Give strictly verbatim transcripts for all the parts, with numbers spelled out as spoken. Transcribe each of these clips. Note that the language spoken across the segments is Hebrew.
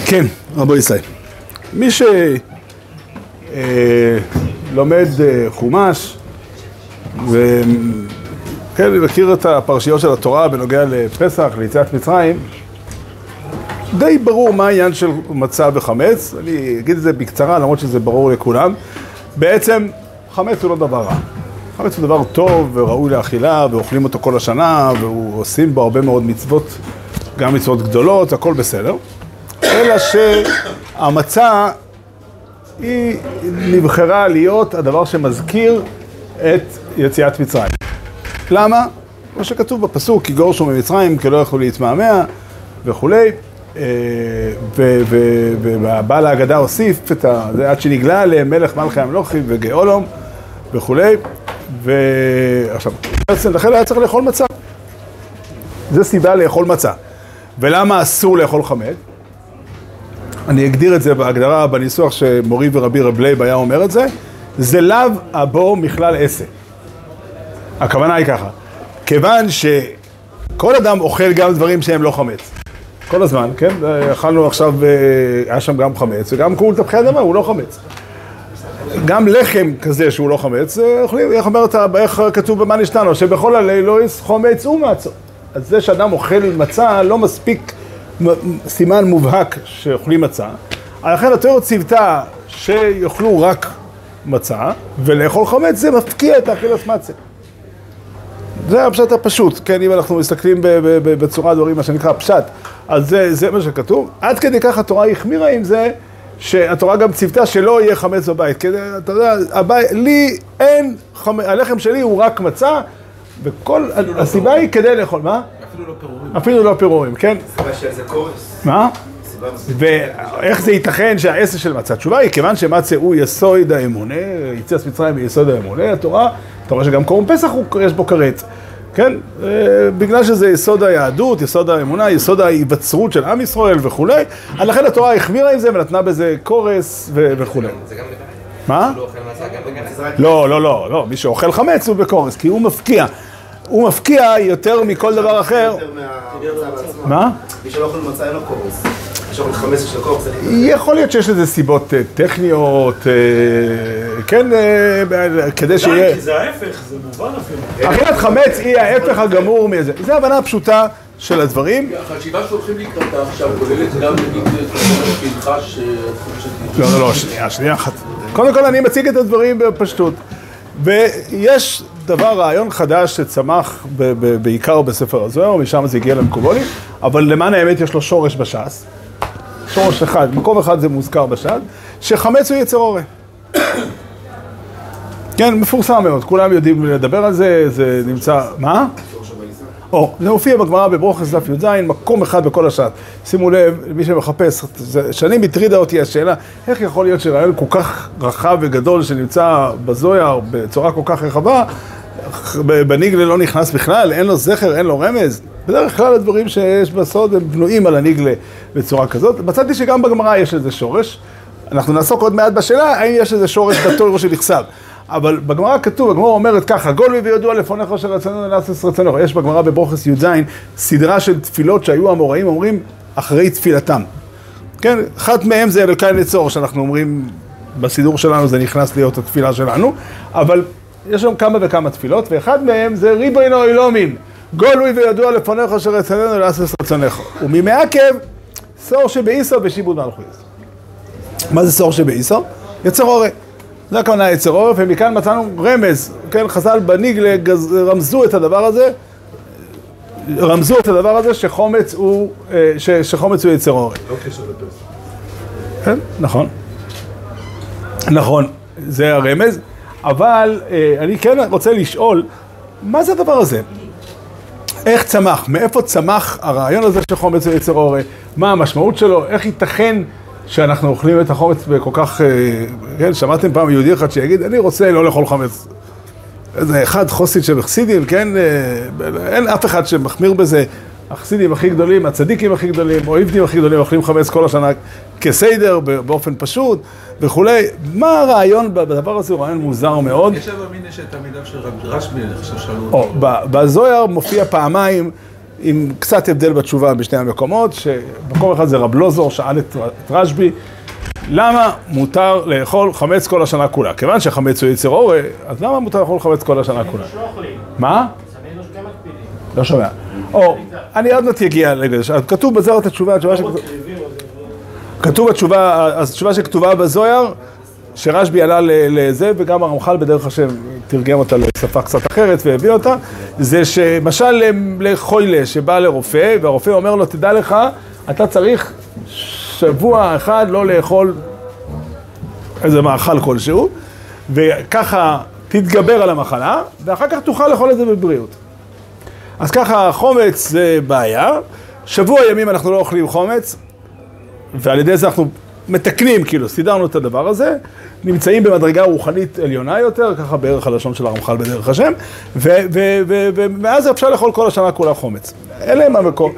כן, רבו ישראל. מי שלומד חומש, וכן, מכיר את הפרשיות של התורה בנוגע לפסח, ליציאת מצרים, די ברור מה העניין של מצה וחמץ. אני אגיד את זה בקצרה, למרות שזה ברור לכולם. בעצם, חמץ הוא לא דבר רע. חמץ הוא דבר טוב וראוי לאכילה, ואוכלים אותו כל השנה, ועושים בו הרבה מאוד מצוות, גם מצוות גדולות, הכל בסדר. אלא שהמצה היא נבחרה להיות הדבר שמזכיר את יציאת מצרים. למה? כמו שכתוב בפסוק, כי גורשו ממצרים, כי לא יכלו להתמהמה וכולי. ובעל ההגדה הוסיף את זה עד שנגלה עליהם מלך מלכי המלוכים וגאולום וכולי. ועכשיו, לכן היה צריך לאכול מצה. זה סיבה לאכול מצה. ולמה אסור לאכול חמץ? אני אגדיר את זה בהגדרה, בניסוח שמורי ורבי רב לייב היה אומר את זה, זה לאו הבו מכלל עשה. הכוונה היא ככה, כיוון שכל אדם אוכל גם דברים שהם לא חמץ. כל הזמן, כן? אכלנו עכשיו, היה שם גם חמץ, וגם כול תפוחי אדמה, הוא לא חמץ. גם לחם כזה שהוא לא חמץ, אוכלים, איך אומרת, איך כתוב במה נשתנו, שבכל הלילויס חומץ ומצה. אז זה שאדם אוכל מצה לא מספיק סימן מובהק שאוכלים מצה. לכן התורה ציוותה שיאכלו רק מצה, ולאכול חמץ זה מפקיע את האכילת מצה. זה הפשט הפשוט, כן, אם אנחנו מסתכלים בצורה דברים, מה שנקרא פשט, אז זה, זה מה שכתוב. עד כדי כך התורה החמירה עם זה, שהתורה גם ציוותה שלא יהיה חמץ בבית. כי אתה יודע, הבית, לי אין, חמץ, הלחם שלי הוא רק מצה, וכל הסיבה היא כדי לאכול, מה? אפילו לא פירורים. אפילו לא פירורים, כן? סיבה שזה קורס. מה? ואיך זה ייתכן שהעשר של מצה? התשובה היא, כיוון שמצה הוא יסוד האמונה, יציאת מצרים היא יסוד האמונה, התורה, אתה רואה שגם קורם פסח יש בו כרת, כן? בגלל שזה יסוד היהדות, יסוד האמונה, יסוד ההיווצרות של עם ישראל וכולי, לכן התורה החמירה עם זה ונתנה בזה קורס וכולי. זה גם לבן? מה? הוא לא אוכל מצה גם בגלל? לא, לא, לא, לא, מי שאוכל חמץ הוא בקורס, כי הוא מפקיע. הוא מפקיע יותר מכל דבר אחר. מה? מי שלא אוכל מצה אין לו קורס. שאוכל חמץ של קורס. יכול להיות שיש לזה סיבות טכניות, כן, כדי שיהיה... כי זה ההפך, זה מובן אפילו. אכילת חמץ היא ההפך הגמור מזה. זה הבנה פשוטה של הדברים. החשיבה שהולכים לקראתה עכשיו כוללת גם נגיד פנחס לא, לא, לא, שנייה, שנייה אחת. קודם כל אני מציג את הדברים בפשטות. ויש דבר, רעיון חדש שצמח בעיקר בספר הזוהר, משם זה הגיע למקובולים, אבל למען האמת יש לו שורש בש"ס. שורש אחד, מקום אחד זה מוזכר בש"ס, שחמץ הוא יצר הורה. כן, מפורסם מאוד, כולם יודעים לדבר על זה, זה נמצא... מה? או, זה מופיע בגמרא בברוכס דף י"ז, מקום אחד בכל הש"ס. שימו לב, מי שמחפש, שנים הטרידה אותי השאלה, איך יכול להיות שרעיון כל כך רחב וגדול שנמצא בזוהר בצורה כל כך רחבה, בניגלה לא נכנס בכלל, אין לו זכר, אין לו רמז. בדרך כלל הדברים שיש בסוד הם בנויים על הניגלה בצורה כזאת. מצאתי שגם בגמרא יש איזה שורש. אנחנו נעסוק עוד מעט בשאלה, האם יש איזה שורש בתורה שנכסב. אבל בגמרא כתוב, הגמרא אומרת ככה, גול וידוע לפונך אשר רצוננו לעשות רצונך. יש בגמרא בברוכס י"ז סדרה של תפילות שהיו האמוראים אומרים אחרי תפילתם. כן, אחת מהם זה אלוקי נצור, שאנחנו אומרים בסידור שלנו, זה נכנס להיות התפילה שלנו, אבל יש שם כמה וכמה תפילות, ואחד מהם זה ריבונו אילומים, גולוי וידוע לפונך אשר רצוננו לעשות רצונך. וממעכב, סור שבאיסו בשיבוד מלכויות. מה זה סור שבאיסו? יצר הורה. זה הכוונה יצר הורה, ומכאן מצאנו רמז, כן, חז"ל בניגלה רמזו את הדבר הזה, רמזו את הדבר הזה שחומץ הוא, ש, שחומץ הוא יצר הורה. לא קשר לפסח. כן, נכון. נכון, זה הרמז, אבל אני כן רוצה לשאול, מה זה הדבר הזה? איך צמח? מאיפה צמח הרעיון הזה שחומץ הוא יצר הורה? מה המשמעות שלו? איך ייתכן שאנחנו אוכלים את החומץ בכל כך... כן, שמעתם פעם יהודי אחד שיגיד, אני רוצה לא לאכול חומץ. זה אחד חוסית שבחסידים, כן? אין אף אחד שמחמיר בזה. החסידים הכי גדולים, הצדיקים הכי גדולים, או עבדים הכי גדולים, אוכלים חמץ כל השנה כסיידר, באופן פשוט וכולי. מה הרעיון בדבר הזה? הוא רעיון מוזר מאוד. יש אבל מין יש את המידה של רשב"י, אני חושב שאלו אותו. בזוהר מופיע פעמיים עם קצת הבדל בתשובה בשני המקומות, שמקום אחד זה רב לוזור, שאל את רשב"י, למה מותר לאכול חמץ כל השנה כולה? כיוון שחמץ הוא יצר אורה, אז למה מותר לאכול חמץ כל השנה כולה? מה? לא שומע. או, אני עוד מעט יגיע לזה, כתוב בזוהר את התשובה, התשובה שכתוב... כתוב בתשובה, התשובה שכתובה בזוהר, שרשב"י עלה לזה, וגם הרמח"ל בדרך השם תרגם אותה לשפה קצת אחרת והביא אותה, זה שמשל לחוילה שבא לרופא, והרופא אומר לו, תדע לך, אתה צריך שבוע אחד לא לאכול איזה מאכל כלשהו, וככה תתגבר על המחלה, ואחר כך תוכל לאכול את זה בבריאות. אז ככה חומץ זה בעיה, שבוע ימים אנחנו לא אוכלים חומץ, ועל ידי זה אנחנו מתקנים, כאילו, סידרנו את הדבר הזה, נמצאים במדרגה רוחנית עליונה יותר, ככה בערך הלשון של הרמח"ל בדרך השם, ומאז אפשר לאכול כל השנה כולה חומץ. אלה הם המקום.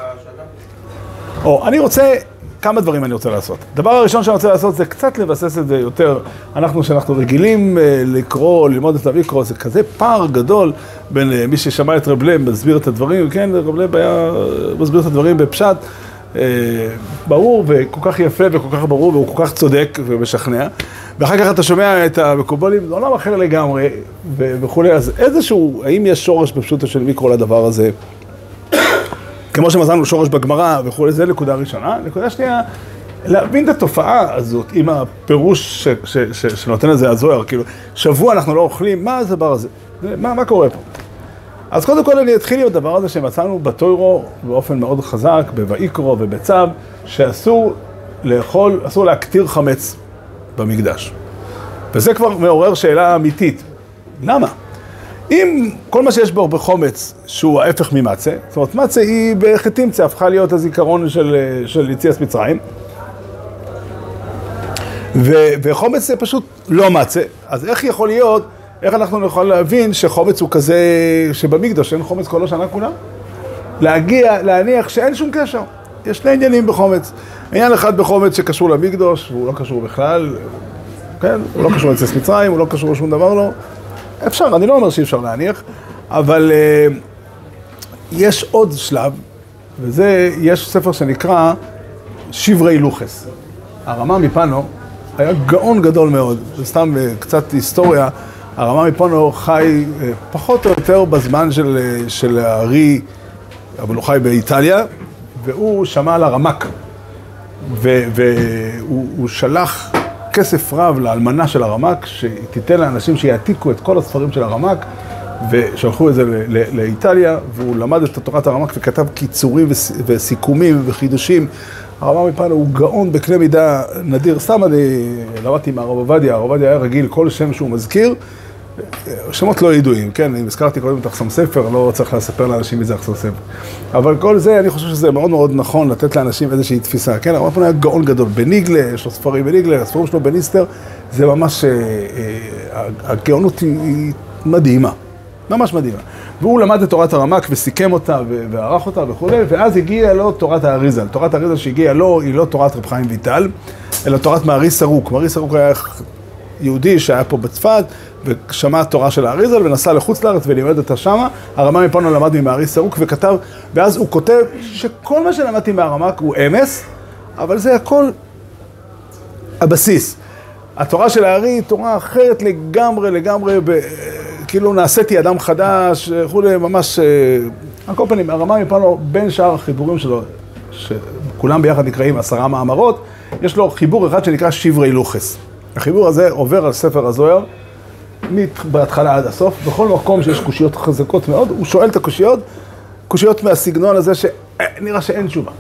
או, אני רוצה, כמה דברים אני רוצה לעשות. דבר הראשון שאני רוצה לעשות זה קצת לבסס את זה יותר. אנחנו, שאנחנו רגילים לקרוא, ללמוד את המיקרו, זה כזה פער גדול בין מי ששמע את רב לב, מסביר את הדברים, כן, רב לב היה מסביר את הדברים בפשט, ברור וכל כך יפה וכל כך ברור והוא כל כך צודק ומשכנע, ואחר כך אתה שומע את המקובלים, זה עולם אחר לגמרי וכו'. אז איזשהו, האם יש שורש בפשוטו של מיקרו לדבר הזה? כמו שמזלנו שורש בגמרא וכו', זה נקודה ראשונה. נקודה שנייה, להבין את התופעה הזאת עם הפירוש ש, ש, ש, שנותן לזה הזוהר, כאילו, שבוע אנחנו לא אוכלים, מה זה הדבר הזה? מה, מה קורה פה? אז קודם כל אני אתחיל עם הדבר הזה שמצאנו בתוירו באופן מאוד חזק, בויקרו ובצו, שאסור לאכול, אסור להקטיר חמץ במקדש. וזה כבר מעורר שאלה אמיתית. למה? אם כל מה שיש בו בחומץ שהוא ההפך ממצה, זאת אומרת מצה היא בחטימצה, הפכה להיות הזיכרון של, של יציאת מצרים, ו, וחומץ זה פשוט לא מצה, אז איך יכול להיות, איך אנחנו יכולים להבין שחומץ הוא כזה שבמקדש אין חומץ כל השנה כולה? להגיע, להניח שאין שום קשר. יש שני עניינים בחומץ. עניין אחד בחומץ שקשור למקדש, והוא לא קשור בכלל, כן? הוא לא קשור ליציאת מצרים, הוא לא קשור לשום דבר, לא. אפשר, אני לא אומר שאי אפשר להניח, אבל uh, יש עוד שלב, וזה, יש ספר שנקרא שברי לוחס. הרמה מפנו היה גאון גדול מאוד, זה סתם uh, קצת היסטוריה. הרמה מפנו חי uh, פחות או יותר בזמן של, uh, של הארי, אבל הוא חי באיטליה, והוא שמע על הרמק, והוא שלח כסף רב לאלמנה של הרמק, שתיתן לאנשים שיעתיקו את כל הספרים של הרמק, ושלחו את זה לאיטליה, והוא למד את תורת הרמק וכתב קיצורים וסיכומים וחידושים. הרמה מפנו הוא גאון בקנה מידה נדיר. סתם אני למדתי עם הרב עובדיה, הרב עובדיה היה רגיל כל שם שהוא מזכיר, שמות לא ידועים, כן, אני הזכרתי קודם את אחסם ספר, לא צריך לספר לאנשים מזה אחסם ספר. אבל כל זה, אני חושב שזה מאוד מאוד נכון לתת לאנשים איזושהי תפיסה, כן, הרב היה גאון גדול, בניגלה, יש לו ספרים בניגלה, הספרים שלו בניסטר, זה ממש, הגאונות היא מדהימה, ממש מדהימה. והוא למד את תורת הרמק וסיכם אותה וערך אותה וכו', ואז הגיעה לו תורת האריזל. תורת האריזל שהגיעה לו, היא לא תורת רב חיים ויטל, אלא תורת מארי סרוק. מארי סרוק היה יהודי שהיה פה בצפת, ושמע תורה של האריזל ונסע לחוץ לארץ ולימד אותה שמה. הרמה מפנו למד ממארי סרוק וכתב, ואז הוא כותב שכל מה שלמדתי מהרמק הוא אמס, אבל זה הכל הבסיס. התורה של הארי היא תורה אחרת לגמרי, לגמרי, ב... כאילו נעשיתי אדם חדש, כולי ממש... על כל פנים, הרמה מפנו בין שאר החיבורים שלו, שכולם ביחד נקראים עשרה מאמרות, יש לו חיבור אחד שנקרא שברי לוחס. החיבור הזה עובר על ספר הזוהר, בהתחלה עד הסוף, בכל מקום שיש קושיות חזקות מאוד, הוא שואל את הקושיות, קושיות מהסגנון הזה שנראה שאין תשובה.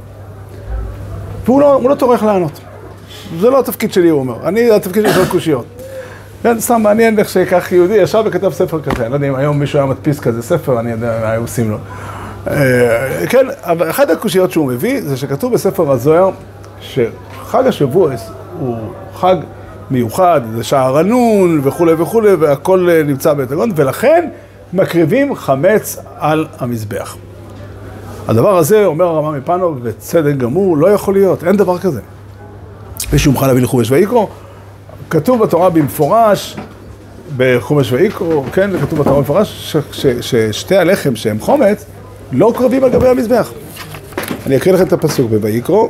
והוא לא, הוא לא טורח לענות. זה לא התפקיד שלי, הוא אומר. אני, התפקיד שלי זה קושיות. כן, סתם מעניין איך שכך יהודי ישב וכתב ספר כזה. אני לא יודע אם היום מישהו היה מדפיס כזה ספר, אני יודע מה היו עושים לו. כן, אבל אחת הקושיות שהוא מביא, זה שכתוב בספר הזוהר, שחג השבוע הוא חג מיוחד, זה שערנון וכו' וכו', והכל נמצא בהתגון, ולכן מקריבים חמץ על המזבח. הדבר הזה, אומר הרמה מפנו, וצדק גמור, לא יכול להיות, אין דבר כזה. ושומך להביא לחומש ויקרו, כתוב בתורה במפורש, בחומש ויקרו, כן, כתוב בתורה במפורש, ששתי הלחם שהם חומץ, לא קרבים על גבי המזבח. אני אקריא לכם את הפסוק בויקרא.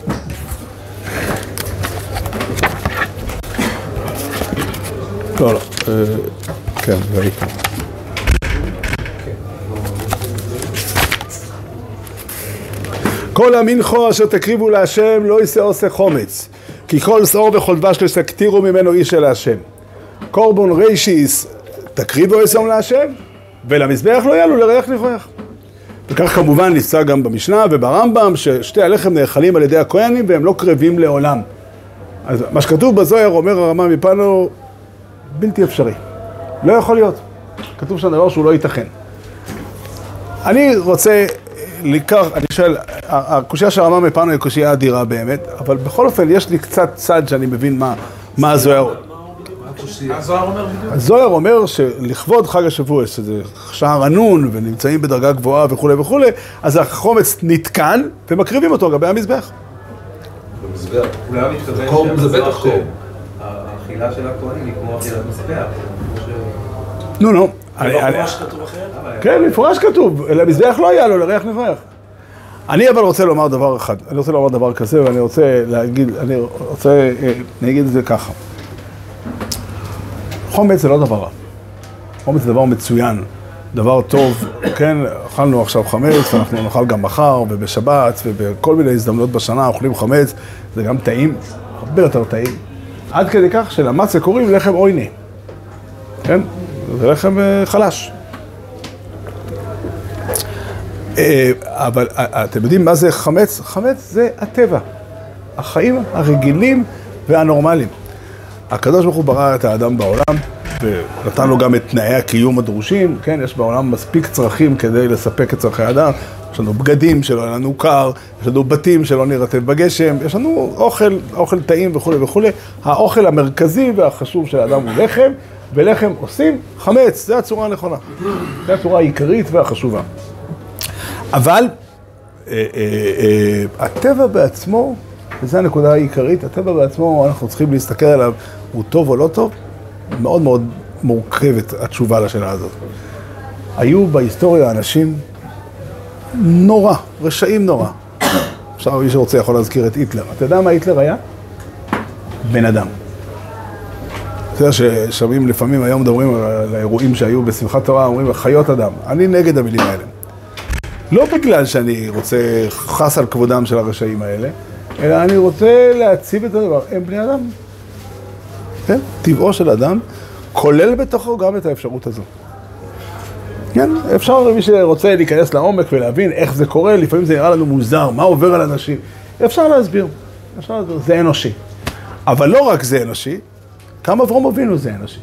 לא, לא, כן, ויקרא. כל המנחו אשר תקריבו להשם לא יישא עושה חומץ, כי כל שעור וכל דבש לא תקטירו ממנו איש אל השם. קורבן רישיס תקריבו יסום להשם, ולמזבח לא יעלו לריח ניחוח. וכך כמובן נפסק גם במשנה וברמב"ם, ששתי הלחם נאכלים על ידי הכהנים והם לא קרבים לעולם. אז מה שכתוב בזוהר, אומר הרמב"ם מפנו, בלתי אפשרי. לא יכול להיות. כתוב שם דבר שהוא לא ייתכן. אני רוצה לקח, אני שואל, הקושייה של הרמב"ם מפנו היא קושייה אדירה באמת, אבל בכל אופן יש לי קצת צד שאני מבין מה, מה הזוהר. הזוהר אומר בדיוק. הזוהר אומר שלכבוד חג השבוע, שזה שער ענון ונמצאים בדרגה גבוהה וכו' וכו', אז החומץ נתקן ומקריבים אותו לגבי המזבח. במזבח. אולי הוא מתכוון שהאכילה של הכהנים היא כמו אכילת מזבח. נו, נו. מפורש כתוב אחרת? כן, מפורש כתוב, למזבח לא היה לו, לריח נבח. אני אבל רוצה לומר דבר אחד, אני רוצה לומר דבר כזה, ואני רוצה להגיד, אני רוצה, אני אגיד את זה ככה. חומץ זה לא דבר רע. חומץ זה דבר מצוין, דבר טוב, כן, אכלנו עכשיו חמץ, ואנחנו נאכל גם מחר, ובשבת, ובכל מיני הזדמנות בשנה, אוכלים חמץ, זה גם טעים, הרבה יותר טעים. עד כדי כך שלמצה קוראים לחם עויני. כן? זה לחם חלש. אבל אתם יודעים מה זה חמץ? חמץ זה הטבע. החיים הרגילים והנורמליים. הקדוש ברוך הוא ברא את האדם בעולם, ונתן לו גם את תנאי הקיום הדרושים, כן? יש בעולם מספיק צרכים כדי לספק את צרכי האדם. יש לנו בגדים שלא היה לנו קר, יש לנו בתים שלא נרטב בגשם, יש לנו אוכל, אוכל טעים וכו' וכו'. האוכל המרכזי והחשוב של האדם הוא לחם, ולחם עושים חמץ, זה הצורה הנכונה. זה הצורה העיקרית והחשובה. אבל אה, אה, אה, הטבע בעצמו, וזו הנקודה העיקרית, הטבע בעצמו, אנחנו צריכים להסתכל עליו, הוא טוב או לא טוב, מאוד מאוד מורכבת התשובה לשאלה הזאת. היו בהיסטוריה אנשים נורא, רשעים נורא. עכשיו מי שרוצה יכול להזכיר את היטלר. אתה יודע מה היטלר היה? בן אדם. אתה יודע ששומעים לפעמים היום מדברים על האירועים שהיו בשמחת תורה, אומרים חיות אדם. אני נגד המילים האלה. לא בגלל שאני רוצה חס על כבודם של הרשעים האלה, אלא אני רוצה להציב את הדבר. הם בני אדם. כן? טבעו של אדם כולל בתוכו גם את האפשרות הזו. כן? אפשר למי שרוצה להיכנס לעומק ולהבין איך זה קורה, לפעמים זה נראה לנו מוזר, מה עובר על אנשים. אפשר להסביר. אפשר להסביר. זה אנושי. אבל לא רק זה אנושי, גם אברהם אבינו זה אנושי.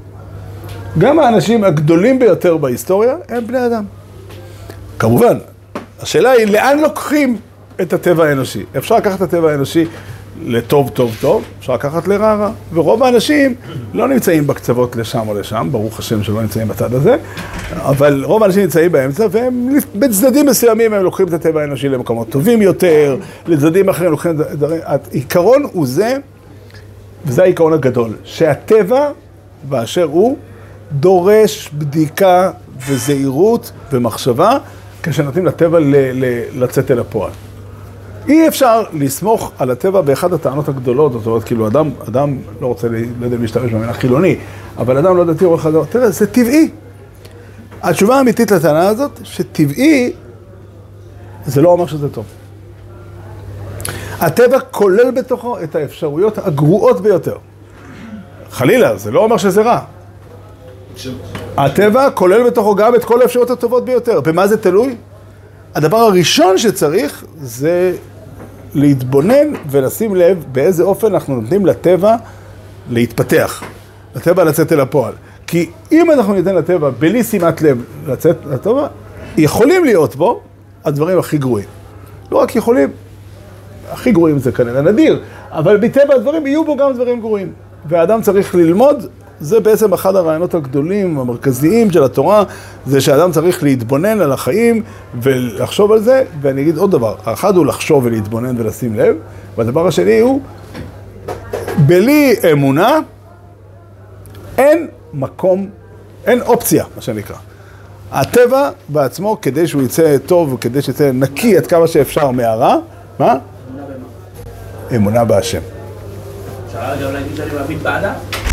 גם האנשים הגדולים ביותר בהיסטוריה הם בני אדם. כמובן, השאלה היא לאן לוקחים את הטבע האנושי. אפשר לקחת את הטבע האנושי לטוב טוב טוב, אפשר לקחת לרע רע. ורוב האנשים לא נמצאים בקצוות לשם או לשם, ברוך השם שלא נמצאים בצד הזה, אבל רוב האנשים נמצאים באמצע, והם בצדדים מסוימים הם לוקחים את הטבע האנושי למקומות טובים יותר, לצדדים אחרים לוקחים את זה. העיקרון הוא זה, וזה העיקרון הגדול, שהטבע באשר הוא דורש בדיקה וזהירות ומחשבה, כשנותנים לטבע ל- ל- לצאת אל הפועל. אי אפשר לסמוך על הטבע באחד הטענות הגדולות, זאת אומרת, כאילו אדם, אדם לא רוצה, לא יודע להשתמש במילה חילוני, אבל אדם לא דתי או אחד, תראה, זה טבעי. התשובה האמיתית לטענה הזאת, שטבעי, זה לא אומר שזה טוב. הטבע כולל בתוכו את האפשרויות הגרועות ביותר. חלילה, זה לא אומר שזה רע. הטבע כולל בתוכו גם את כל האפשרויות הטובות ביותר. במה זה תלוי? הדבר הראשון שצריך זה להתבונן ולשים לב באיזה אופן אנחנו נותנים לטבע להתפתח. לטבע לצאת אל הפועל. כי אם אנחנו ניתן לטבע בלי שימת לב לצאת לטבע, יכולים להיות בו הדברים הכי גרועים. לא רק יכולים, הכי גרועים זה כנראה נדיר, אבל בטבע הדברים יהיו בו גם דברים גרועים. והאדם צריך ללמוד, זה בעצם אחד הרעיונות הגדולים, המרכזיים של התורה, זה שאדם צריך להתבונן על החיים ולחשוב על זה, ואני אגיד עוד דבר, האחד הוא לחשוב ולהתבונן ולשים לב, והדבר השני הוא, בלי אמונה, אין מקום, אין אופציה, מה שנקרא. הטבע בעצמו, כדי שהוא יצא טוב וכדי שיצא נקי עד כמה שאפשר מהרע, מה? אמונה במה? אמונה בהשם. אפשר גם להגיד שאני מאמין באדם?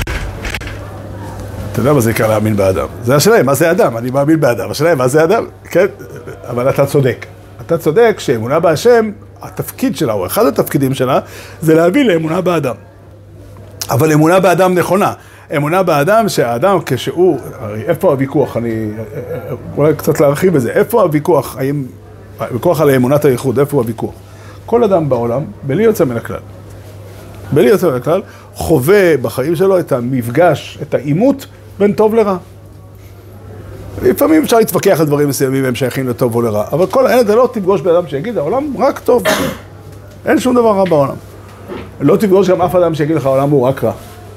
אתה יודע מה זה יקרה להאמין באדם? זה השאלה, מה זה אדם? אני מאמין באדם. השאלה, מה זה אדם? כן, אבל אתה צודק. אתה צודק שאמונה בהשם, התפקיד שלה, או אחד התפקידים שלה, זה להביא לאמונה באדם. אבל אמונה באדם נכונה. אמונה באדם שהאדם כשהוא, הרי איפה הוויכוח? אני אולי קצת להרחיב בזה. איפה הוויכוח? האם, הוויכוח על אמונת הייחוד, איפה הוויכוח? כל אדם בעולם, בלי יוצא מן הכלל, בלי יוצא מן הכלל, חווה בחיים שלו את המפגש, את העימות בין טוב לרע. לפעמים אפשר להתווכח על דברים מסוימים, הם שייכים לטוב או לרע, אבל כל האלה זה לא תפגוש באדם שיגיד, העולם רק טוב. אין שום דבר רע בעולם. לא תפגוש גם אף אדם שיגיד לך, העולם הוא רק רע.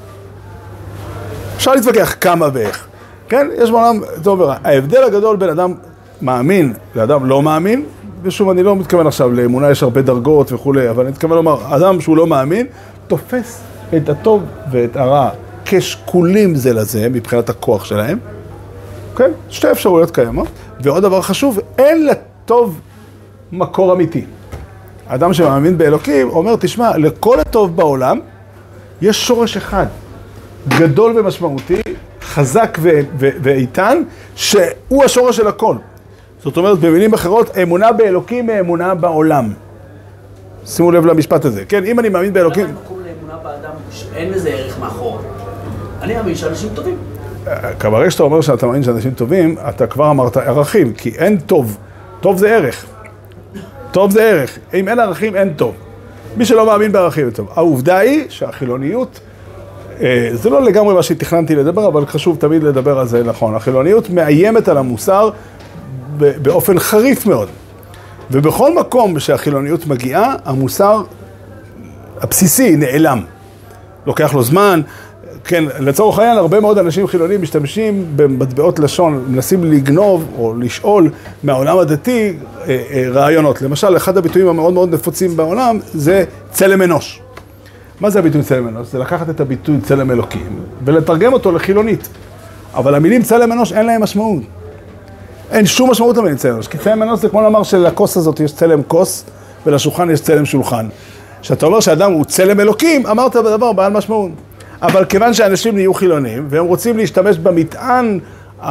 אפשר להתווכח כמה ואיך. כן? יש בעולם טוב ורע. ההבדל הגדול בין אדם מאמין לאדם לא מאמין, ושוב, אני לא מתכוון עכשיו לאמונה, יש הרבה דרגות וכולי, אבל אני מתכוון לומר, אדם שהוא לא מאמין, תופס את הטוב ואת הרע כשקולים זה לזה, מבחינת הכוח שלהם. כן? שתי אפשרויות קיימות. ועוד דבר חשוב, אין לטוב מקור אמיתי. האדם שמאמין באלוקים אומר, תשמע, לכל הטוב בעולם יש שורש אחד, גדול ומשמעותי, חזק ו- ו- ואיתן, שהוא השורש של הכל. זאת אומרת, במילים אחרות, אמונה באלוקים מאמונה בעולם. שימו לב למשפט הזה. כן, אם אני מאמין באלוקים... למה מקום לאמונה באדם שאין לזה ערך מאחור? אני מאמין שאנשים טובים. ברגע שאתה אומר שאתה מאמין שאנשים טובים, אתה כבר אמרת ערכים, כי אין טוב. טוב זה ערך. טוב זה ערך. אם אין ערכים, אין טוב. מי שלא מאמין בערכים זה טוב. העובדה היא שהחילוניות, זה לא לגמרי מה שתכננתי לדבר, אבל חשוב תמיד לדבר על זה נכון. החילוניות מאיימת על המוסר באופן חריף מאוד. ובכל מקום שהחילוניות מגיעה, המוסר הבסיסי נעלם. לוקח לו זמן. כן, לצורך העניין, הרבה מאוד אנשים חילונים משתמשים במטבעות לשון, מנסים לגנוב או לשאול מהעולם הדתי רעיונות. למשל, אחד הביטויים המאוד מאוד נפוצים בעולם זה צלם אנוש. מה זה הביטוי צלם אנוש? זה לקחת את הביטוי צלם אלוקים ולתרגם אותו לחילונית. אבל המילים צלם אנוש אין להם משמעות. אין שום משמעות למילים צלם אנוש, כי צלם אנוש זה כמו לומר שלכוס הזאת יש צלם כוס ולשולחן יש צלם שולחן. כשאתה אומר שאדם הוא צלם אלוקים, אמרת בדבר בעל משמעות. אבל כיוון שאנשים נהיו חילונים, והם רוצים להשתמש במטען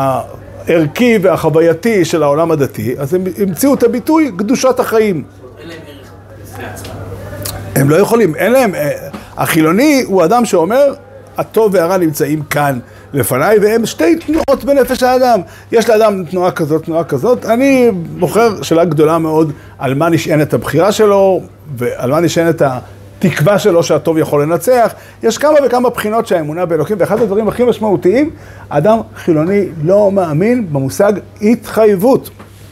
הערכי והחווייתי של העולם הדתי, אז הם המציאו את הביטוי קדושת החיים. אין להם ערך בפני עצמם. הם לא יכולים, אין להם... החילוני הוא אדם שאומר, הטוב והרע נמצאים כאן לפניי, והם שתי תנועות בנפש האדם. יש לאדם תנועה כזאת, תנועה כזאת. אני בוחר שאלה גדולה מאוד על מה נשענת הבחירה שלו, ועל מה נשענת התקווה שלו שהטוב יכול לנצח. יש כמה וכמה בחינות שהאמונה באלוקים, ואחד הדברים הכי משמעותיים, אדם חילוני לא מאמין במושג התחייבות.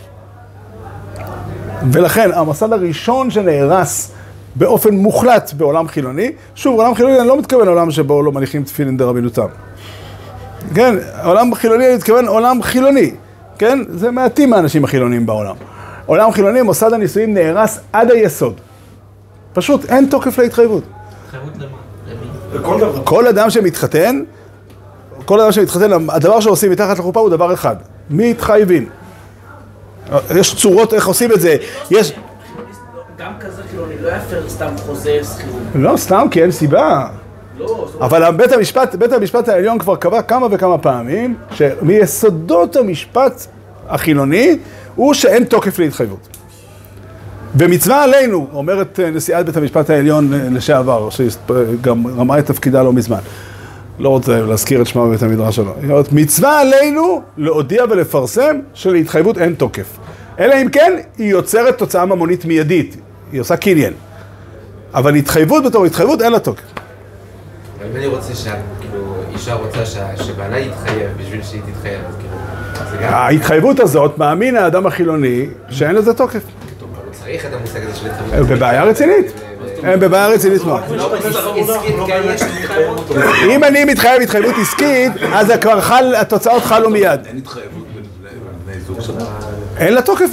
ולכן, המסד הראשון שנהרס באופן מוחלט בעולם חילוני, שוב, עולם חילוני, אני לא מתכוון לעולם שבו לא מניחים תפילין דרבנותם. כן, עולם חילוני, אני מתכוון עולם חילוני. כן, זה מעטים מהאנשים החילוניים בעולם. עולם חילוני, מוסד הנישואים נהרס עד היסוד. פשוט אין תוקף להתחייבות. התחייבות למה? למי? לכל דבר. כל אדם שמתחתן, כל אדם שמתחתן, הדבר שעושים מתחת לחופה הוא דבר אחד. מתחייבים. יש צורות איך עושים את זה. יש... גם כזה חילוני, לא יפר סתם חוזה שכירות. לא, סתם, כי אין סיבה. לא, אבל בית המשפט, בית המשפט העליון כבר קבע כמה וכמה פעמים שמיסודות המשפט החילוני הוא שאין תוקף להתחייבות. ומצווה עלינו, אומרת נשיאת בית המשפט העליון לשעבר, שגם רמה את תפקידה לא מזמן. לא רוצה להזכיר את שמה בבית המדרש שלו. מצווה עלינו להודיע ולפרסם שלהתחייבות אין תוקף. אלא אם כן, היא יוצרת תוצאה ממונית מיידית. היא עושה קניין. אבל התחייבות בתור התחייבות אין לה תוקף. אבל אני רוצה ש... כאילו, אישה רוצה שבעלה יתחייב בשביל שהיא תתחייב, אז כאילו... זה גם... ההתחייבות הזאת מאמין האדם החילוני שאין לזה תוקף. הוא צריך את המושג הזה של התחייבות. בבעיה רצינית. הם בבעיה רצינית מאוד. עסקית, כן, יש התחייבות. אם אני מתחייב התחייבות עסקית, אז כבר חל, התוצאות חלו מיד. אין התחייבות בני זוג שלך. אין לה תוקף.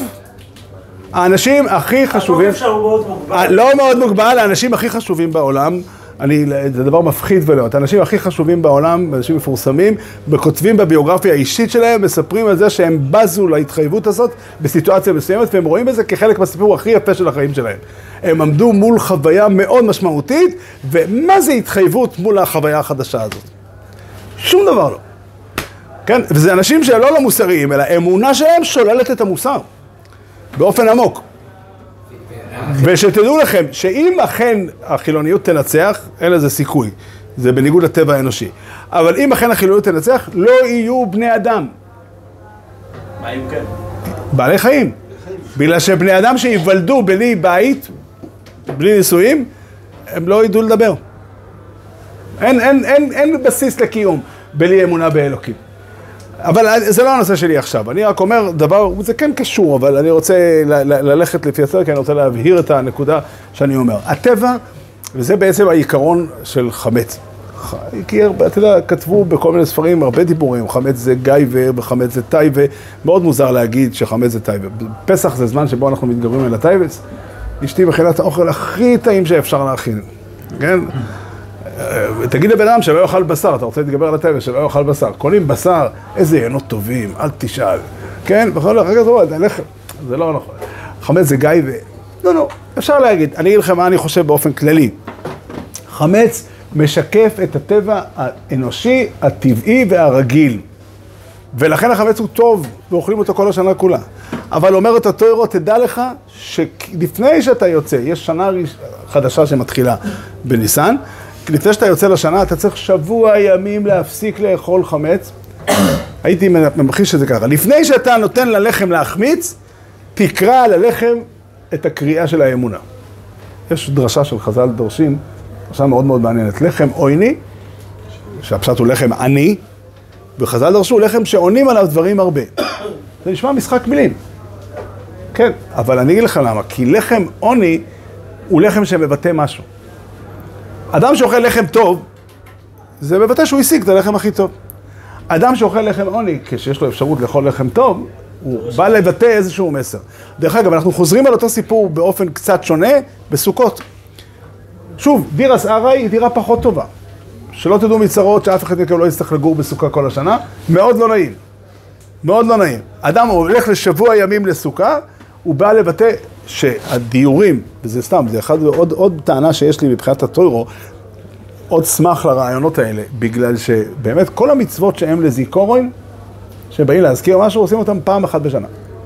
האנשים הכי חשובים... התוקף שם הוא מאוד מוגבל. לא מאוד מוגבל, האנשים הכי חשובים בעולם, אני, זה דבר מפחיד ולא. את האנשים הכי חשובים בעולם, אנשים מפורסמים, וכותבים בביוגרפיה האישית שלהם, מספרים על זה שהם בזו להתחייבות הזאת בסיטואציה מסוימת, והם רואים את זה כחלק מהסיפור הכי יפה של החיים שלהם. הם עמדו מול חוויה מאוד משמעותית, ומה זה התחייבות מול החוויה החדשה הזאת? שום דבר לא. כן? וזה אנשים שלא לא מוסריים, אלא אמונה שלהם שוללת את המוסר. באופן עמוק. ושתדעו לכם, שאם אכן החילוניות תנצח, אין לזה סיכוי. זה בניגוד לטבע האנושי. אבל אם אכן החילוניות תנצח, לא יהיו בני אדם. מה אם כן? בעלי חיים. בגלל שבני אדם שיוולדו בלי בית, בלי נישואים, הם לא ידעו לדבר. אין, אין, אין, אין בסיס לקיום בלי אמונה באלוקים. אבל זה לא הנושא שלי עכשיו, אני רק אומר דבר, זה כן קשור, אבל אני רוצה ל- ל- ללכת לפי הסדר, כי אני רוצה להבהיר את הנקודה שאני אומר. הטבע, וזה בעצם העיקרון של חמץ. כי אתה יודע, כתבו בכל מיני ספרים הרבה דיבורים, חמץ זה גייבר וחמץ זה טייבה, מאוד מוזר להגיד שחמץ זה טייבה. פסח זה זמן שבו אנחנו מתגברים על הטייבס, אשתי מכינה את האוכל הכי טעים שאפשר להכין, כן? תגיד לבן אדם שלא יאכל בשר, אתה רוצה להתגבר על הטבע שלא יאכל בשר, קונים בשר, איזה ינות טובים, אל תשאל, כן? בכל זאת, רגע טוב, זה לא נכון. חמץ זה גיא ו... לא, לא, אפשר להגיד, אני אגיד לכם מה אני חושב באופן כללי. חמץ משקף את הטבע האנושי, הטבעי והרגיל. ולכן החמץ הוא טוב, ואוכלים אותו כל השנה כולה. אבל אומרת התורה, תדע לך שלפני שאתה יוצא, יש שנה חדשה שמתחילה בניסן, לפני שאתה יוצא לשנה, אתה צריך שבוע ימים להפסיק לאכול חמץ. הייתי ממחיש שזה ככה. לפני שאתה נותן ללחם להחמיץ, תקרא על הלחם את הקריאה של האמונה. יש דרשה של חז"ל דורשים, דרשה מאוד מאוד מעניינת. לחם עויני, שהפשט הוא לחם עני, וחז"ל דרשו לחם שעונים עליו דברים הרבה. זה נשמע משחק מילים. כן, אבל אני אגיד לך למה. כי לחם עוני הוא לחם שמבטא משהו. אדם שאוכל לחם טוב, זה מבטא שהוא השיג את הלחם הכי טוב. אדם שאוכל לחם עוני, כשיש לו אפשרות לאכול לחם טוב, הוא בא לבטא איזשהו מסר. דרך אגב, אנחנו חוזרים על אותו סיפור באופן קצת שונה בסוכות. שוב, דירס ארעי היא דירה פחות טובה. שלא תדעו מצרות שאף אחד מכם לא יצטרך לגור בסוכה כל השנה. מאוד לא נעים. מאוד לא נעים. אדם הולך לשבוע ימים לסוכה, הוא בא לבטא שהדיורים, וזה סתם, זה אחד, עוד, עוד טענה שיש לי מבחינת התוירו, עוד שמח לרעיונות האלה, בגלל שבאמת כל המצוות שהם לזיכורון, שבאים להזכיר משהו, עושים אותם פעם אחת בשנה.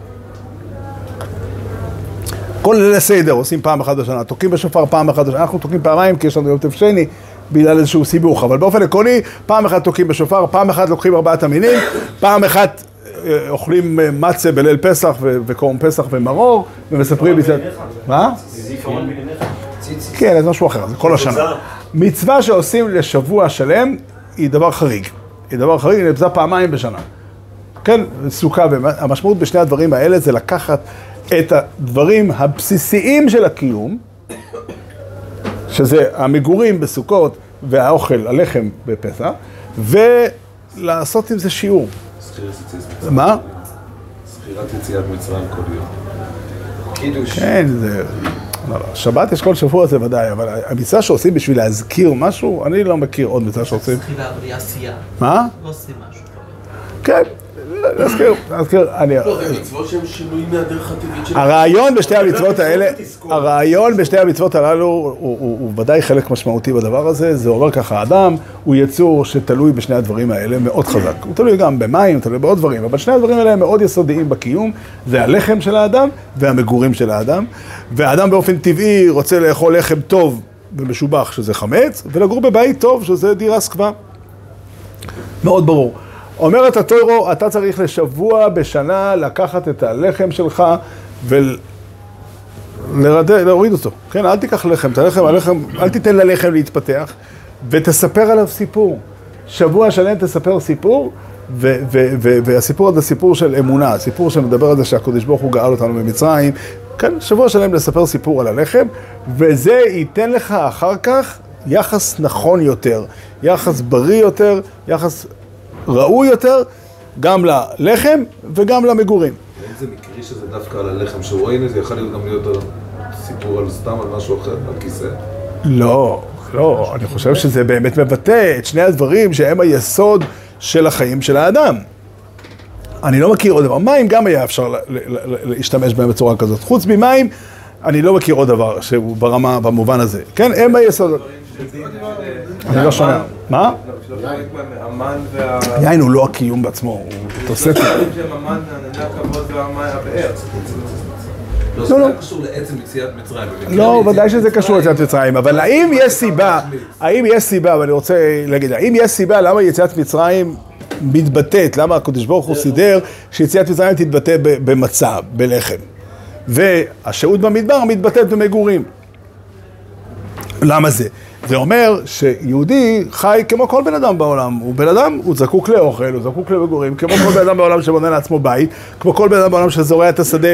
כל ליל הסדר עושים פעם אחת בשנה, תוקעים בשופר פעם אחת בשנה, אנחנו תוקעים פעמיים כי יש לנו יום טוב שני, בגלל איזשהו סיבוך, אבל באופן עקרוני, פעם אחת תוקעים בשופר, פעם אחת לוקחים ארבעת המינים, פעם אחת אוכלים מצה בליל פסח וקורם פסח ומרור, ומספרים... מה? זיכרון בעיניך. כן, זה משהו אחר, זה כל השנה. מצווה שעושים לשבוע שלם היא דבר חריג. היא דבר חריג, היא נבזה פעמיים בשנה. כן, סוכה, והמשמעות בשני הדברים האלה זה לקחת את הדברים הבסיסיים של הקיום, שזה המגורים בסוכות והאוכל, הלחם בפסח, ולעשות עם זה שיעור. מה? זכירת יציאת מצרים כל יום. קידוש. כן, זה... לא, לא. שבת יש כל שבוע זה ודאי, אבל המצווה שעושים בשביל להזכיר משהו, אני לא מכיר עוד מצווה שעושים. זכירה בלי עשייה. מה? לא עושים משהו. כן, להזכיר, להזכיר, אני... לא, זה מצוות שהם שינויים מהדרך הטבעית של... הרעיון בשתי המצוות האלה, הרעיון בשתי המצוות הללו הוא, הוא, הוא ודאי חלק משמעותי בדבר הזה. זה אומר ככה, האדם הוא יצור שתלוי בשני הדברים האלה מאוד חזק. הוא תלוי גם במים, תלוי בעוד דברים, אבל שני הדברים האלה הם מאוד יסודיים בקיום. זה הלחם של האדם והמגורים של האדם. והאדם באופן טבעי רוצה לאכול לחם טוב ומשובח, שזה חמץ, ולגור בבית טוב, שזה דירס כבר. מאוד ברור. אומרת התוירו, אתה צריך לשבוע בשנה לקחת את הלחם שלך ולהוריד אותו. כן, אל תיקח לחם, את הלחם, הלחם, אל תיתן ללחם להתפתח, ותספר עליו סיפור. שבוע שלם תספר סיפור, ו- ו- ו- והסיפור הזה סיפור של אמונה, סיפור שמדבר על זה שהקדוש ברוך הוא גאל אותנו ממצרים. כן, שבוע שלם לספר סיפור על הלחם, וזה ייתן לך אחר כך יחס נכון יותר, יחס בריא יותר, יחס... ראוי יותר, גם ללחם וגם למגורים. האם זה מקרי שזה דווקא על הלחם שהוא עויני, זה יכול להיות גם להיות סיפור על סתם, על משהו אחר, על כיסא? לא, לא, אני חושב שזה באמת מבטא את שני הדברים שהם היסוד של החיים של האדם. אני לא מכיר עוד דבר. מים גם היה אפשר להשתמש בהם בצורה כזאת. חוץ ממים, אני לא מכיר עוד דבר שהוא ברמה, במובן הזה. כן, הם היסוד. אני לא שומע. מה? יין הוא לא הקיום בעצמו, הוא תוספת. המן, הכבוד והבאר. לא, זה קשור לעצם יציאת מצרים. לא, ודאי שזה קשור ליציאת מצרים, אבל האם יש סיבה, האם יש סיבה, ואני רוצה להגיד, האם יש סיבה למה יציאת מצרים מתבטאת, למה הקדוש ברוך הוא סידר שיציאת מצרים תתבטא במצה, בלחם, והשהות במדבר מתבטאת במגורים. למה זה? זה אומר שיהודי חי כמו כל בן אדם בעולם, הוא בן אדם, הוא זקוק לאוכל, הוא זקוק למגורים, כמו כל בן אדם בעולם שבונה לעצמו בית, כמו כל בן אדם בעולם שזורע את השדה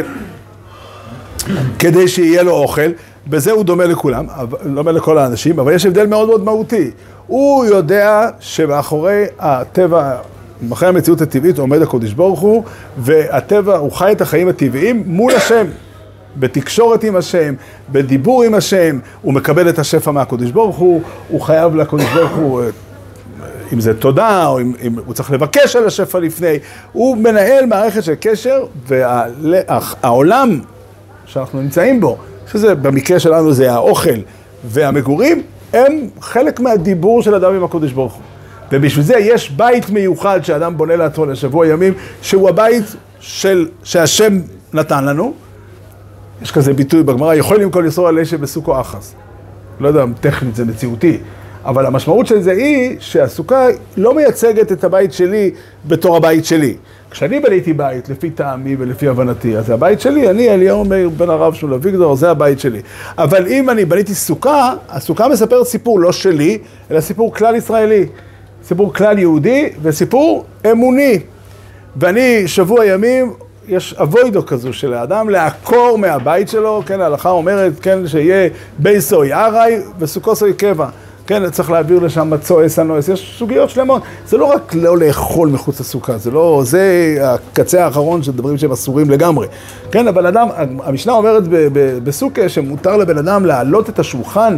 כדי שיהיה לו אוכל, בזה הוא דומה לכולם, דומה לכל האנשים, אבל יש הבדל מאוד מאוד מהותי. הוא יודע שמאחורי הטבע, מאחורי המציאות הטבעית עומד הקדוש ברוך הוא, והטבע, הוא חי את החיים הטבעיים מול השם, בתקשורת עם השם, בדיבור עם השם, הוא מקבל את השפע מהקדוש ברוך הוא, הוא חייב לקדוש ברוך הוא, אם זה תודה, או אם, אם הוא צריך לבקש על השפע לפני, הוא מנהל מערכת של קשר, והעולם שאנחנו נמצאים בו, שזה במקרה שלנו זה האוכל והמגורים, הם חלק מהדיבור של אדם עם הקדוש ברוך הוא. ובשביל זה יש בית מיוחד שאדם בונה לעצמו לשבוע ימים, שהוא הבית של, שהשם נתן לנו. יש כזה ביטוי בגמרא, יכולים כל יסור על אשת בסוכו אחס. לא יודע אם טכנית זה מציאותי, אבל המשמעות של זה היא שהסוכה לא מייצגת את הבית שלי בתור הבית שלי. כשאני בניתי בית, לפי טעמי ולפי הבנתי, אז זה הבית שלי, אני, אליהו מאיר בן הרב שולה ויגדור, זה הבית שלי. אבל אם אני בניתי סוכה, הסוכה מספרת סיפור לא שלי, אלא סיפור כלל ישראלי, סיפור כלל יהודי וסיפור אמוני. ואני שבוע ימים, יש אבוידו כזו של האדם, לעקור מהבית שלו, כן, ההלכה אומרת, כן, שיהיה בייסו יערי וסוכוסו קבע. כן, צריך להעביר לשם מצוא, אסנועס, יש סוגיות שלמות. זה לא רק לא לאכול מחוץ לסוכה, זה לא, זה הקצה האחרון של דברים שהם אסורים לגמרי. כן, אבל אדם, המשנה אומרת בסוכה שמותר לבן אדם להעלות את השולחן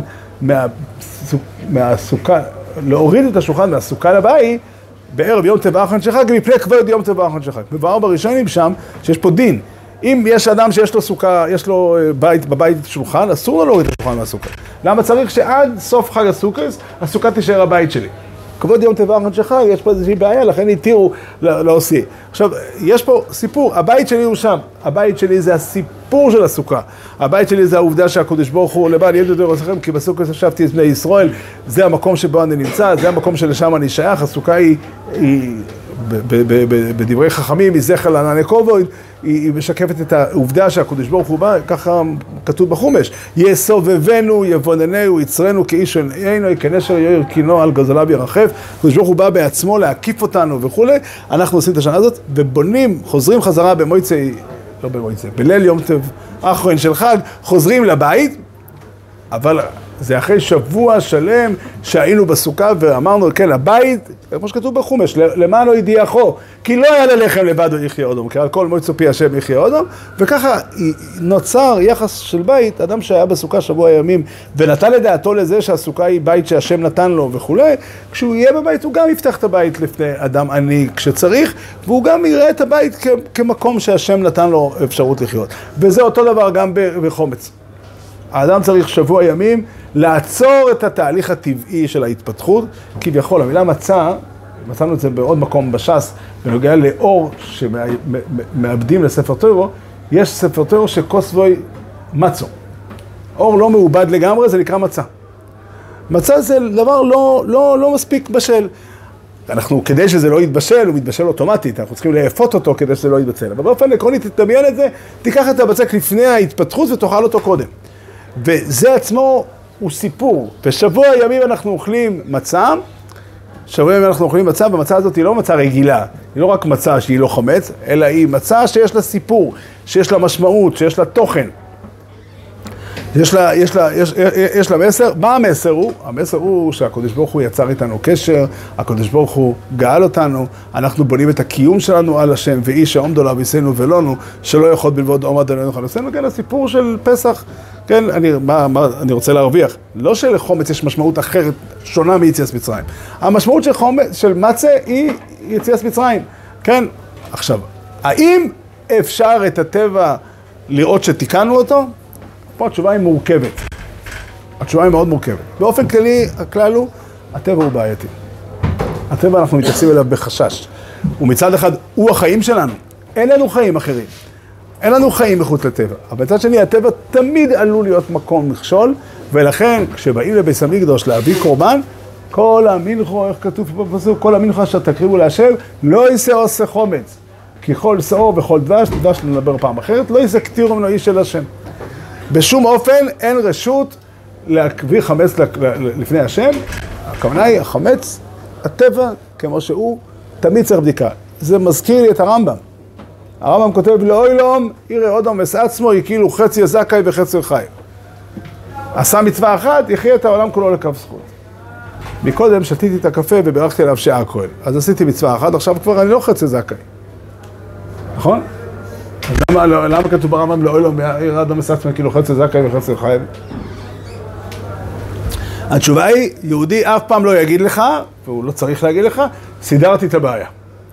מהסוכה, להוריד את השולחן מהסוכה לבית, בערב יום טבע אחרון שחג, מפני כבוד יום טבע אחרון שחג. מבואר בראשונים שם, שיש פה דין. אם יש אדם שיש לו סוכה, יש לו בית, בבית שולחן, אסור לו להוריד את השולחן מהסוכה. למה צריך שעד סוף חג הסוכות, הסוכה תישאר הבית שלי? כבוד יום טבע אחרון שחג, יש פה איזושהי בעיה, לכן התירו להוציא. עכשיו, יש פה סיפור, הבית שלי הוא שם, הבית שלי זה הסיפור של הסוכה. הבית שלי זה העובדה שהקדוש ברוך הוא לבן יד יותר עושיכם, כי בסוכה ישבתי את בני ישראל, זה המקום שבו אני נמצא, זה המקום שלשם אני שייך, הסוכה היא, היא בדברי חכמים, מזכר לענני כובד, היא משקפת את העובדה שהקדוש ברוך הוא בא, ככה כתוב בחומש, יסובבנו, יבונננו, יצרנו כאיש עינינו, כנשר יאיר קינו על גזליו ירחף, הקדוש ברוך הוא בא בעצמו להקיף אותנו וכו'. אנחנו עושים את השנה הזאת ובונים, חוזרים חזרה במויצי, לא במויצי, בליל יום טוב אחרון של חג, חוזרים לבית, אבל זה אחרי שבוע שלם שהיינו בסוכה ואמרנו, כן, הבית, כמו שכתוב בחומש, למען לא ידיעכו, כי לא היה ללחם לבד או יחיה אודום, כי על כל מועצו פי השם יחיה אודום, וככה נוצר יחס של בית, אדם שהיה בסוכה שבוע ימים, ונתן לדעתו לזה שהסוכה היא בית שהשם נתן לו וכו', כשהוא יהיה בבית הוא גם יפתח את הבית לפני אדם עני כשצריך, והוא גם יראה את הבית כ- כמקום שהשם נתן לו אפשרות לחיות. וזה אותו דבר גם בחומץ. האדם צריך שבוע ימים לעצור את התהליך הטבעי של ההתפתחות, כביכול, המילה מצא, מצאנו את זה בעוד מקום בש"ס, בנוגע לאור שמאבדים לספר תורה, יש ספר תורה שכוסבוי מצו. אור לא מעובד לגמרי, זה נקרא מצא. מצא זה דבר לא, לא, לא מספיק בשל. אנחנו, כדי שזה לא יתבשל, הוא מתבשל אוטומטית, אנחנו צריכים לאפות אותו כדי שזה לא יתבצל. אבל באופן עקרוני, תדמיין את זה, תיקח את הבצק לפני ההתפתחות ותאכל אותו קודם. וזה עצמו הוא סיפור. בשבוע ימים אנחנו אוכלים מצה, שבוע ימים אנחנו אוכלים מצה, והמצה הזאת היא לא מצה רגילה, היא לא רק מצה שהיא לא חמץ, אלא היא מצה שיש לה סיפור, שיש לה משמעות, שיש לה תוכן. יש לה, יש לה, יש, יש לה מסר. מה המסר הוא? המסר הוא שהקדוש ברוך הוא יצר איתנו קשר, הקדוש ברוך הוא גאל אותנו, אנחנו בונים את הקיום שלנו על השם, ואיש העומדו להביסנו ולונו, שלא יכול בלבוד עומד עלינו חלוסנו. כן, הסיפור של פסח, כן, אני, מה, מה, אני רוצה להרוויח. לא שלחומץ יש משמעות אחרת, שונה מיציאת מצרים. המשמעות של חומץ, של מצה, היא יציאת מצרים. כן, עכשיו, האם אפשר את הטבע לראות שתיקנו אותו? פה התשובה היא מורכבת. התשובה היא מאוד מורכבת. באופן כללי, הכלל הוא, הטבע הוא בעייתי. הטבע אנחנו מתייחסים אליו בחשש. ומצד אחד, הוא החיים שלנו. אין לנו חיים אחרים. אין לנו חיים מחוץ לטבע. אבל מצד שני, הטבע תמיד עלול להיות מקום מכשול, ולכן, כשבאים לבית המקדש להביא קורבן, כל המנחו, איך כתוב פה בפסוק, כל המנחו אשר תקריבו להשם, לא יישא עושה חומץ. כי כל שעור וכל דבש, דבש נדבר פעם אחרת, לא יישא כתיר ממנו איש של השם. בשום אופן אין רשות להביא חמץ לפני השם. הכוונה היא, החמץ, הטבע, כמו שהוא, תמיד צריך בדיקה. זה מזכיר לי את הרמב"ם. הרמב"ם כותב, לאוילום, יראה אודום וסעצמו, יקילו חצי זכאי וחצי חי. עשה מצווה אחת, יחיה את העולם כולו לקו זכות. מקודם שתיתי את הקפה וברכתי עליו שעה כהן. אז עשיתי מצווה אחת, עכשיו כבר אני לא חצי זכאי. נכון? אז למה, למה כתוב ברמב"ם לאוילום, יראה אודום וסעצמו, יקילו חצי זכאי וחצי חי? התשובה היא, יהודי אף פעם לא יגיד לך, והוא לא צריך להגיד לך, סידרתי את הבעיה.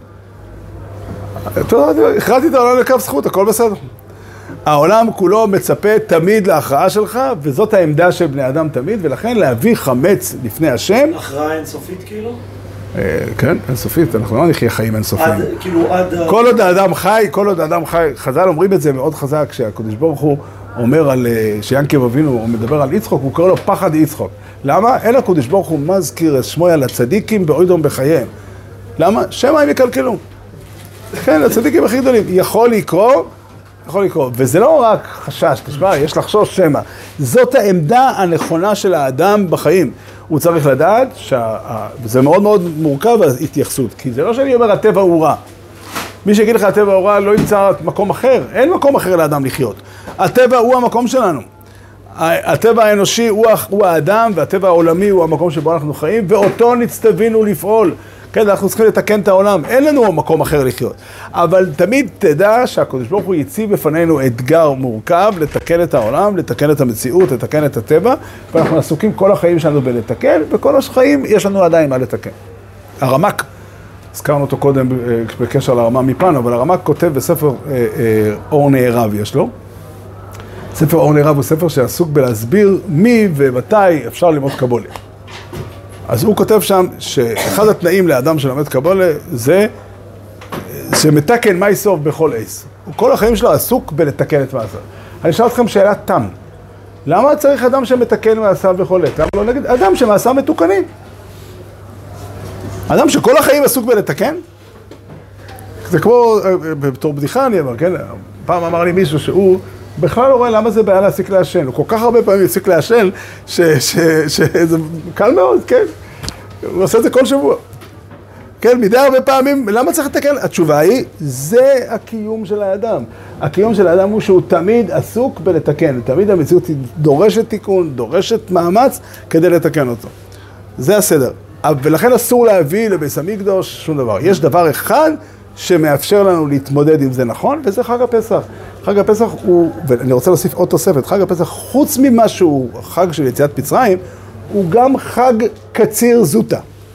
הכרעתי את העולם לקו זכות, הכל בסדר. העולם כולו מצפה תמיד להכרעה שלך, וזאת העמדה של בני אדם תמיד, ולכן להביא חמץ לפני השם. הכרעה אינסופית כאילו? כן, אינסופית, אנחנו לא נחיה חיים אינסופיים. עד, כאילו עד... כל עוד האדם חי, כל עוד האדם חי, חז"ל אומרים את זה מאוד חזק, כשהקדוש ברוך הוא אומר על, שיעקב אבינו, הוא מדבר על יצחוק, הוא קורא לו פחד יצחוק. למה? אין הקדוש ברוך הוא מזכיר את שמו על הצדיקים באוידום בחייהם. למה? שמא הם יקלקלו. כן, הצדיקים הכי גדולים. יכול לקרוא, יכול לקרוא. וזה לא רק חשש, תשמע, יש לחשוש שמא. זאת העמדה הנכונה של האדם בחיים. הוא צריך לדעת שזה מאוד מאוד מורכב ההתייחסות, כי זה לא שאני אומר הטבע הוא רע. מי שיגיד לך הטבע הוא רע לא ימצא מקום אחר. אין מקום אחר לאדם לחיות. הטבע הוא המקום שלנו. הטבע האנושי הוא, הוא האדם, והטבע העולמי הוא המקום שבו אנחנו חיים, ואותו נצטווינו לפעול. כן, אנחנו צריכים לתקן את העולם, אין לנו מקום אחר לחיות. אבל תמיד תדע שהקדוש ברוך הוא יציב בפנינו אתגר מורכב, לתקן את העולם, לתקן את המציאות, לתקן את הטבע, ואנחנו עסוקים כל החיים שלנו בלתקן, וכל החיים יש לנו עדיין מה לתקן. הרמ"ק, הזכרנו אותו קודם בקשר לרמה מפן, אבל הרמ"ק כותב בספר אה, אה, אור נערב יש לו. ספר אור נערב הוא ספר שעסוק בלהסביר מי ומתי אפשר ללמוד קבולה. אז הוא כותב שם שאחד התנאים לאדם שלומד קבולה זה שמתקן מייסוף בכל עץ. כל החיים שלו עסוק בלתקן את מעשיו. אני אשאל אתכם שאלת תם. למה צריך אדם שמתקן מעשיו בכל עץ? למה לא נגיד אדם שמעשיו מתוקנים? אדם שכל החיים עסוק בלתקן? זה כמו, בתור בדיחה אני אומר, כן? פעם אמר לי מישהו שהוא בכלל לא רואה למה זה בעיה להסיק לעשן. הוא כל כך הרבה פעמים יסיק לעשן, שזה קל מאוד, כן? הוא עושה את זה כל שבוע. כן, מדי הרבה פעמים, למה צריך לתקן? התשובה היא, זה הקיום של האדם. הקיום של האדם הוא שהוא תמיד עסוק בלתקן. תמיד המציאות דורשת תיקון, דורשת מאמץ כדי לתקן אותו. זה הסדר. ולכן אסור להביא לבית המקדש שום דבר. יש דבר אחד שמאפשר לנו להתמודד עם זה נכון, וזה חג הפסח. חג הפסח הוא, ואני רוצה להוסיף עוד תוספת, חג הפסח, חוץ ממה שהוא חג של יציאת מצרים, הוא גם חג קציר זוטה.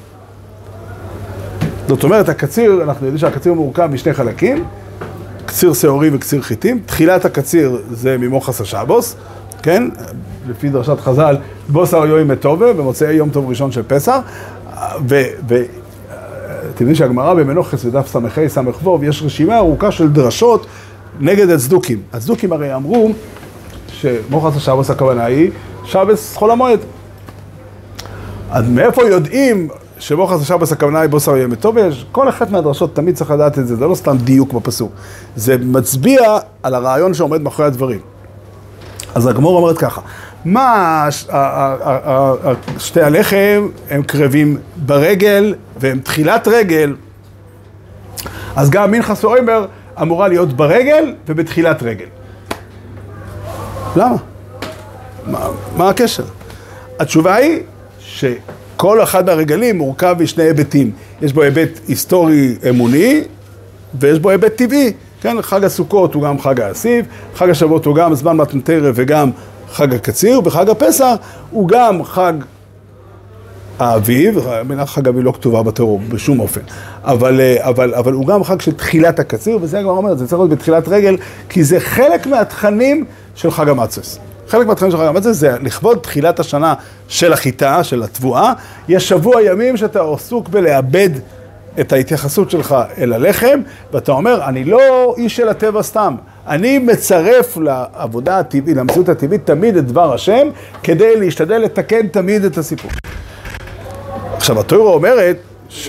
זאת אומרת, הקציר, אנחנו יודעים שהקציר מורכב משני חלקים, קציר שעורי וקציר חיטים. תחילת הקציר זה ממוחס השבוס, כן? לפי דרשת חז"ל, בוסר יום מטובה, במוצאי יום טוב ראשון של פסח, ו... ו אתם יודעים שהגמרא במנוחס ודף סמכי סמך ווב, יש רשימה ארוכה של דרשות נגד הצדוקים. הצדוקים הרי אמרו שמוחס השבוס הכוונה היא שבס חול המועד. אז מאיפה יודעים שמוחס השבוס הכוונה היא בוסר יום טוב? כל אחת מהדרשות תמיד צריך לדעת את זה, זה לא סתם דיוק בפסוק. זה מצביע על הרעיון שעומד מאחורי הדברים. אז הגמרא אומרת ככה, מה שתי הלחם הם קרבים ברגל והם תחילת רגל, אז גם מנחס ואוימר אמורה להיות ברגל ובתחילת רגל. למה? מה, מה הקשר? התשובה היא שכל אחד מהרגלים מורכב משני היבטים. יש בו היבט היסטורי אמוני, ויש בו היבט טבעי. כן, חג הסוכות הוא גם חג האסיף, חג השבועות הוא גם זמן מתנתרא וגם חג הקציר, וחג הפסח הוא גם חג האביב, המילה חג האביב לא כתובה בתורה בשום אופן, אבל, אבל, אבל הוא גם חג של תחילת הקציר, וזה כבר אומר, זה צריך להיות בתחילת רגל, כי זה חלק מהתכנים של חג המצות. חלק מהתכנים של חג המצות זה לכבוד תחילת השנה של החיטה, של התבואה. יש שבוע ימים שאתה עסוק בלאבד את ההתייחסות שלך אל הלחם, ואתה אומר, אני לא איש של הטבע סתם, אני מצרף לעבודה הטבעית, למציאות הטבעית, תמיד את דבר השם, כדי להשתדל לתקן תמיד את הסיפור. עכשיו, התורה אומרת ש...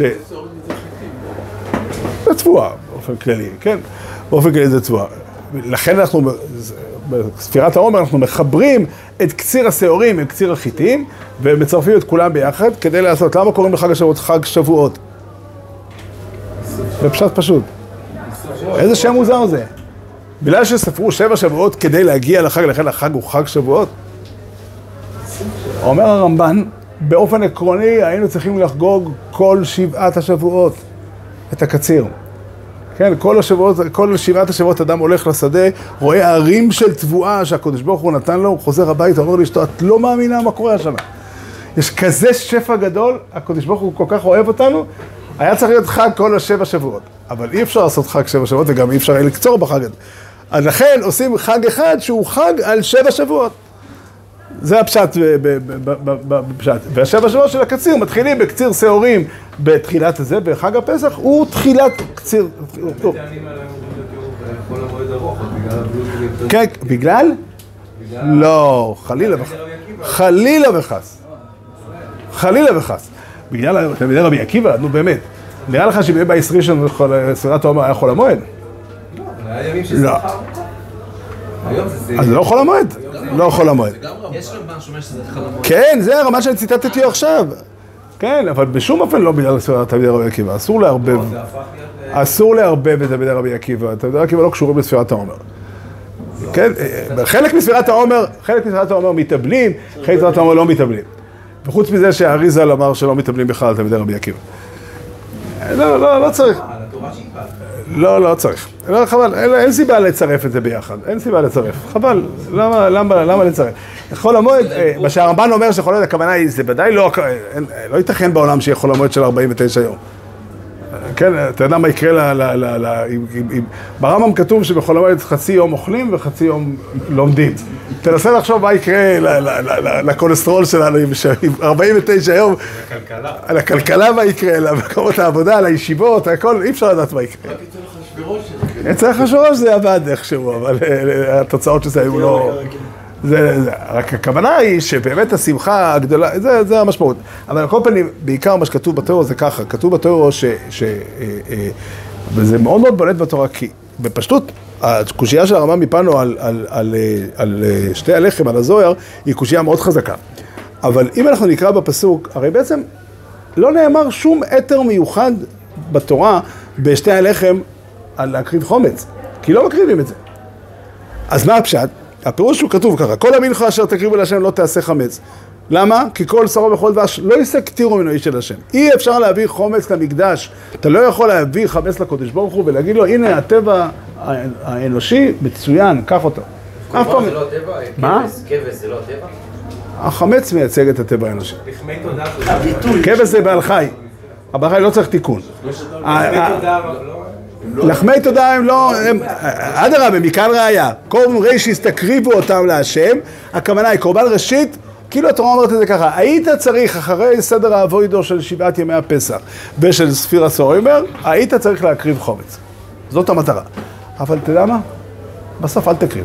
זה תבואה, באופן כללי, כן? באופן כללי זה תבואה. לכן אנחנו, בספירת העומר, אנחנו מחברים את קציר השעורים עם קציר החיטים, ומצרפים את כולם ביחד, כדי לעשות, למה קוראים לחג השבועות חג שבועות? זה פשט פשוט. איזה שם מוזר זה? בגלל שספרו שבע שבועות כדי להגיע לחג, לכן החג הוא חג שבועות. אומר הרמב"ן, באופן עקרוני היינו צריכים לחגוג כל שבעת השבועות את הקציר. כן, כל השבועות, כל שבעת השבועות אדם הולך לשדה, רואה ערים של תבואה שהקדוש ברוך הוא נתן לו, הוא חוזר הביתה, אומר לאשתו, את לא מאמינה מה קורה השנה. יש כזה שפע גדול, הקדוש ברוך הוא כל כך אוהב אותנו, היה צריך להיות חג כל השבע שבועות, אבל אי אפשר לעשות חג שבע שבועות, וגם אי אפשר היה לקצור בחג הזה. אז לכן עושים חג אחד שהוא חג על שבע שבועות. זה הפשט בפשט. והשבע שבועות של הקציר מתחילים בקציר שעורים בתחילת הזה, בחג הפסח הוא תחילת קציר. כן, בגלל? לא, חלילה וחס. חלילה וחס. חלילה וחס. בגלל תלמידי רבי עקיבא, נו באמת. נראה לך שבאיס ראשון ספירת העומר היה חול המועד? לא, היה ימים שזה שכר. אז זה לא חול המועד. לא חול המועד. יש רמב"ן שאומר שזה חול המועד. כן, זה הרמה שאני ציטטתי עכשיו. כן, אבל בשום אופן לא בגלל ספירת תלמידי רבי עקיבא. אסור לערבב. אסור לערבב את תלמידי רבי עקיבא. תלמידי רבי עקיבא לא קשורים לספירת העומר. כן, חלק מספירת העומר, חלק מספירת העומר מתאבלים, חלק מספירת העומר לא מתאבלים. וחוץ מזה שהאריזל אמר שלא מתאבלים בכלל תלמידי רבי עקיבא. לא, לא, לא צריך. לא, לא צריך. לא, חבל, אין סיבה לצרף את זה ביחד. אין סיבה לצרף. חבל, למה, למה, למה לצרף? חול המועד, מה שהרמב"ן אומר שחול המועד, הכוונה היא, זה ודאי לא, לא ייתכן בעולם שיהיה חול המועד של ארבעים ותשע יום. כן, אתה יודע מה יקרה ל... ל, ל, ל ברמב"ם כתוב שבחול המועד חצי יום אוכלים וחצי יום לומדים. תנסה לחשוב מה יקרה לקולסטרול שלנו עם ארבעים ותשע יום. לכלכלה. על הכלכלה מה יקרה, למקומות העבודה, לישיבות, הכל, אי אפשר לדעת מה יקרה. רק יצא לך שבירוש. יצא לך שבירוש זה עבד איכשהו, אבל התוצאות של זה היו לא... זה, זה, רק הכוונה היא שבאמת השמחה הגדולה, זה, זה המשמעות. אבל על כל פנים, בעיקר מה שכתוב בתורה זה ככה, כתוב בתורה ש... ש אה, אה, וזה מאוד מאוד בולט בתורה, כי בפשטות, הקושייה של הרמב"ם מפנו על, על, על, על, על שתי הלחם, על הזוהר, היא קושייה מאוד חזקה. אבל אם אנחנו נקרא בפסוק, הרי בעצם לא נאמר שום אתר מיוחד בתורה בשתי הלחם על להקריב חומץ, כי לא מקריבים את זה. אז מה הפשט? הפירוש הוא כתוב ככה, כל המנחה אשר תקריבו להשם לא תעשה חמץ. למה? כי כל שרו וכל דבש לא יסקטירו ממנו איש של השם. אי אפשר להביא חומץ למקדש. אתה לא יכול להביא חמץ לקודש ברוך הוא ולהגיד לו, הנה הטבע האנושי מצוין, קח אותו. כלומר זה לא טבע? מה? כבש זה לא טבע? החמץ מייצג את הטבע האנושי. לחמי תודה. כבש זה בעל חי. הבעל חי לא צריך תיקון. לחמי תודה לא... לחמי תודה הם לא, אדרבה, מכאן ראיה, קורבן ראשיס תקריבו אותם להשם, הכוונה היא קורבן ראשית, כאילו התורה אומרת את זה ככה, היית צריך אחרי סדר האבוידו של שבעת ימי הפסח ושל ספיר הסורימר, היית צריך להקריב חומץ, זאת המטרה, אבל אתה יודע מה? בסוף אל תקריב.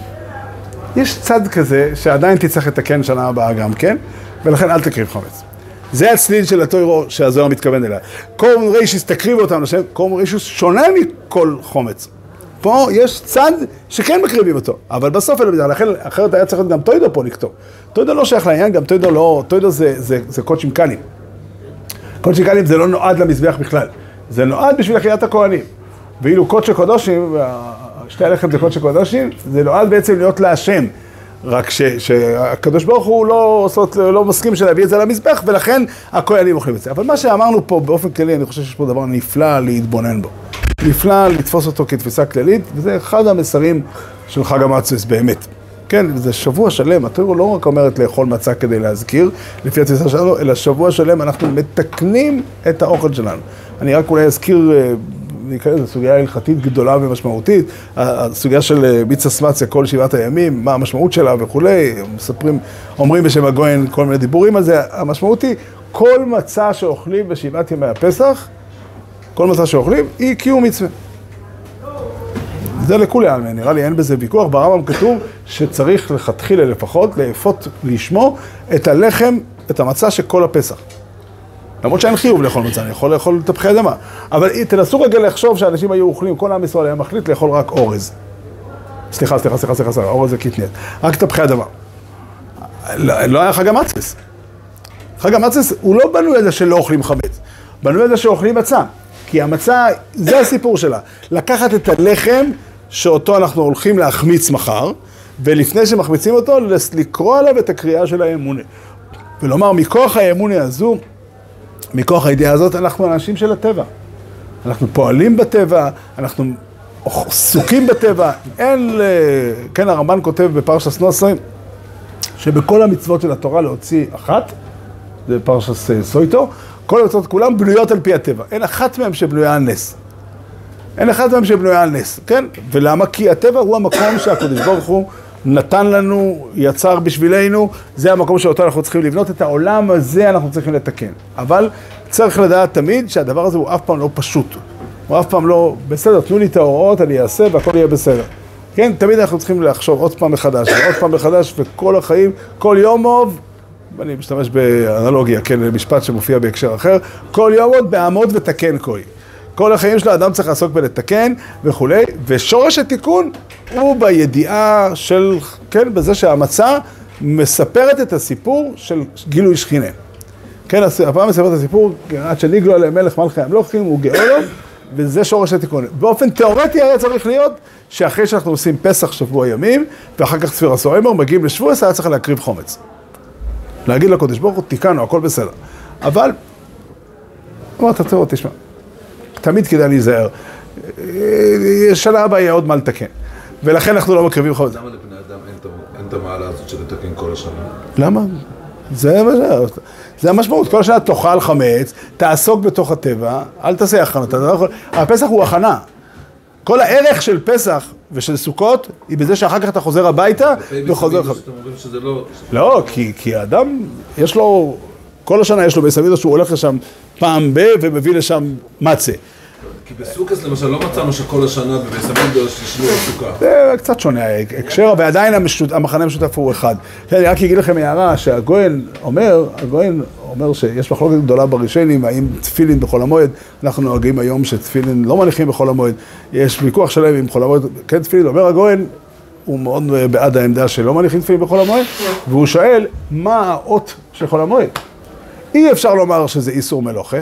יש צד כזה שעדיין תצטרך לתקן שנה הבאה גם כן, ולכן אל תקריב חומץ. זה הצליל של התורה שהזוהר מתכוון אליה. קורבן ראשיס תקריבו אותם לשם, קורבן ראשיס שונה מכל חומץ. פה יש צד שכן מקריבים אותו, אבל בסוף אלו בזה, לכן אחרת היה צריך גם טוידו פה לכתוב. טוידו לא שייך לעניין, גם טוידו לא, טוידו זה, זה, זה קודשים קלים. קודשים קלים זה לא נועד למזבח בכלל, זה נועד בשביל אכילת הכהנים. ואילו קודשי קודשים, שתי הלחם זה קודשי קודשים, זה נועד בעצם להיות להשם. רק ש, שהקדוש ברוך הוא לא, זאת, לא מסכים שלהביא את זה למזבח, ולכן הכהנים אוכלים את זה. אבל מה שאמרנו פה באופן כללי, אני חושב שיש פה דבר נפלא להתבונן בו. נפלא לתפוס אותו כתפיסה כללית, וזה אחד המסרים של חג המצות באמת. כן, זה שבוע שלם, התורה לא רק אומרת לאכול מצה כדי להזכיר, לפי התפיסה שלנו, אלא שבוע שלם אנחנו מתקנים את האוכל שלנו. אני רק אולי אזכיר, נקרא לזה סוגיה הלכתית גדולה ומשמעותית, הסוגיה של מיצה סמציה כל שבעת הימים, מה המשמעות שלה וכולי, מספרים, אומרים בשם הגויין כל מיני דיבורים על זה, המשמעות היא, כל מצה שאוכלים בשבעת ימי הפסח, כל מצה שאוכלים, היא קיום מצווה. זה לכולי עלמא, נראה לי אין בזה ויכוח, ברמב"ם כתוב שצריך לכתחילה לפחות לאפות לשמו את הלחם, את המצה של כל הפסח. למרות שאין חיוב לאכול מצה, אני יכול לאכול תפוחי אדמה. אבל תנסו רגע לחשוב שאנשים היו אוכלים, כל עם ישראל היה מחליט לאכול רק אורז. סליחה, סליחה, סליחה, סליחה, סליחה, אורז זה קטניות. רק תפוחי אדמה. לא, לא היה חג המצות. חג המצות הוא לא בנוי על זה שלא אוכלים חמץ, בנוי על זה שאוכלים מצה. כי המצה, זה הסיפור שלה. לקחת את הלחם שאותו אנחנו הולכים להחמיץ מחר, ולפני שמחמיצים אותו, לקרוא עליו את הקריאה של האמונה. ולומר, מכוח האמונה הזו, מכוח הידיעה הזאת, אנחנו אנשים של הטבע. אנחנו פועלים בטבע, אנחנו עסוקים בטבע. אין, כן, הרמב"ן כותב בפרשת נוסרים, שבכל המצוות של התורה להוציא אחת, זה פרשת סויטו, כל המצוות כולם בנויות על פי הטבע. אין אחת מהם שבנויה על נס. אין אחת מהם שבנויה על נס, כן? ולמה? כי הטבע הוא המקום שהקדוש ברוך הוא נתן לנו, יצר בשבילנו, זה המקום שאותו אנחנו צריכים לבנות, את העולם הזה אנחנו צריכים לתקן. אבל צריך לדעת תמיד שהדבר הזה הוא אף פעם לא פשוט. הוא אף פעם לא, בסדר, תנו לי את ההוראות, אני אעשה והכל יהיה בסדר. כן, תמיד אנחנו צריכים לחשוב עוד פעם מחדש, עוד פעם מחדש, וכל החיים, כל יום אוב, אני משתמש באנלוגיה, כן, משפט שמופיע בהקשר אחר, כל יום עוד בעמוד ותקן כוי. כל החיים של האדם צריך לעסוק בלתקן וכולי, ושורש התיקון הוא בידיעה של, כן, בזה שהמצה מספרת את הסיפור של גילוי שכינה. כן, הפעם מספרת את הסיפור, עד שניגלו עליהם מלך מלכי המלוכים, הוא גאולו, וזה שורש התיקון. באופן תיאורטי היה צריך להיות שאחרי שאנחנו עושים פסח שבוע ימים, ואחר כך ספירה סורמר, מגיעים לשבועס, היה צריך להקריב חומץ. להגיד לקודש ברוך הוא, תיקנו, הכל בסדר. אבל, אמרת, תראו, תשמע, תמיד כדאי להיזהר. שנה הבאה יהיה עוד מה לתקן. ולכן אנחנו לא מקריבים חומץ. למה לבני אדם אין את המעלה הזאת של לתקן כל השנה? למה? זה, זה המשמעות. כל השנה תאכל חמץ, תעסוק בתוך הטבע, אל תעשה הכנות. הפסח הוא הכנה. כל הערך של פסח ושל סוכות היא בזה שאחר כך אתה חוזר הביתה וחוזר חמץ. לא, כי, כי האדם, יש לו, כל השנה יש לו בסבידו שהוא הולך לשם פעם ב ומביא לשם מצה. כי בסוכס למשל לא מצאנו שכל השנה בסבידו שישנו בסוכה. זה קצת שונה, הקשר, ועדיין המשות, המחנה המשותף הוא אחד. אני רק אגיד לכם הערה שהגויין אומר, הגויין אומר שיש מחלוקת גדולה בראשונים, האם תפילין בחול המועד, אנחנו נוהגים היום שתפילין לא מניחים בחול המועד, יש ויכוח שלם עם חול המועד, כן תפילין, אומר הגויין, הוא מאוד בעד העמדה שלא מניחים תפילין בחול המועד, והוא שואל, מה האות של חול המועד? אי אפשר לומר שזה איסור מלוכה,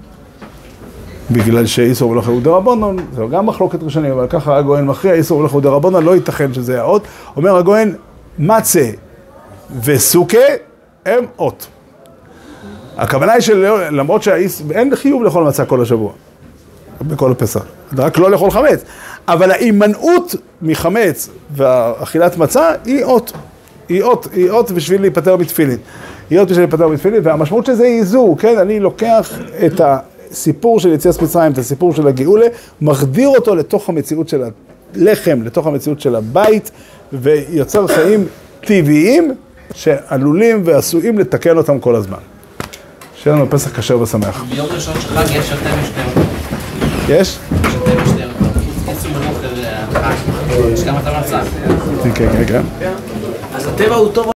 בגלל שאיסור מלוכה הוא דרבנן, זה גם מחלוקת ראשונים, אבל ככה הגויין מכריע, איסור מלוכה הוא דרבנן, לא ייתכן שזה האות. אומר הגויין, מצה וסוכה הם אות. הכוונה היא שלמרות שאין חיוב לאכול מצה כל השבוע, בכל הפסח, רק לא לאכול חמץ, אבל ההימנעות מחמץ והאכילת מצה היא אות. היא אות, היא אות בשביל להיפטר מתפילין. היא אות בשביל להיפטר מתפילין, והמשמעות של זה היא זו, כן? אני לוקח את הסיפור של יציאת מצרים, את הסיפור של הגאולה, מחדיר אותו לתוך המציאות של הלחם, לתוך המציאות של הבית, ויוצר חיים טבעיים שעלולים ועשויים לתקן אותם כל הזמן. שיהיה לנו פסח כשר ושמח. ביום ראשון של חג יש שותה ושתה. יש? שותה ושתה. איסור מלוכה זה החג. יש גם אתה מצה. כן, כן, כן. אז הטבע הוא טוב.